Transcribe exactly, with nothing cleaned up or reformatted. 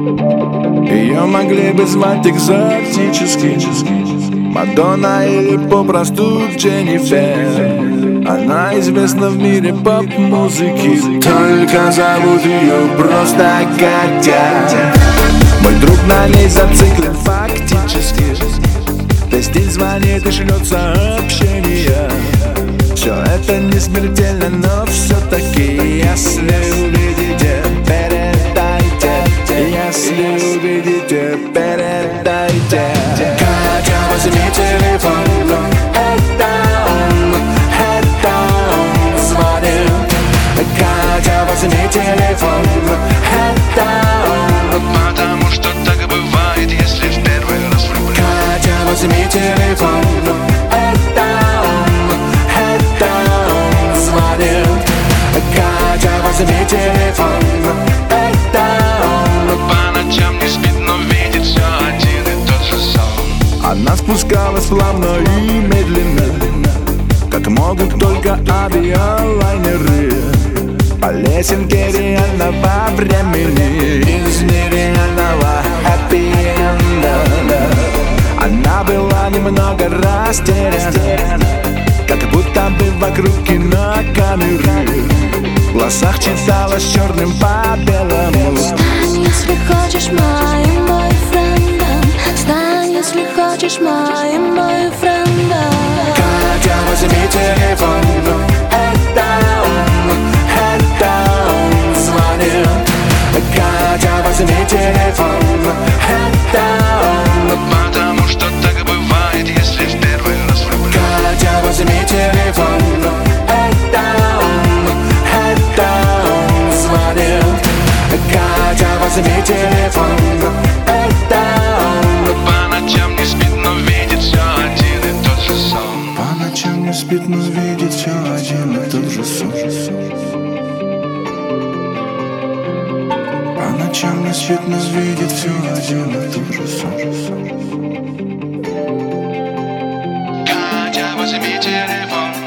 Ее могли бы звать экзотически Мадонна или попросту Дженнифер. Она известна в мире поп-музыки, только зовут ее просто Катя. Мой друг на ней зациклен фактически. Весь день звонит и шлет сообщения. Все это не смертельно, но все-таки, если увидите, передайте. Если увидите, передайте. Катя, возьми телефон, это он, это он звонит. Катя, возьми телефон, это он. Потому что так бывает, если в первый раз влюблен. Катя, возьми телефон, это он, это он звонит. Катя, возьми телефон, это он. По ночам не спит, но видит все один и тот же сон. Она спускалась плавно и медленно, как могут только авиалайнеры, по лесенке реального времени, из нереального хэппи-энда. Она была немного растеряна, как будто бы вокруг кинокамеры. В глазах читалось черным по белому. Стань, если хочешь моим бойфрендом. Стань, если хочешь моим бойфрендом. Катя, возьми телефон, это он, это он звонит. Катя, возьми телефон, это он. Потому что так бывает, если в первый раз влюблен. Катя, возьми телефон, это он, это он звонит. Катя, возьми телефон, это он. По ночам не спит, но видит все один и тот же сон. По ночам не спит, но видит все один и тот же сон. По ночам не спит, но видит все один и тот же сон. Катя, возьми телефон.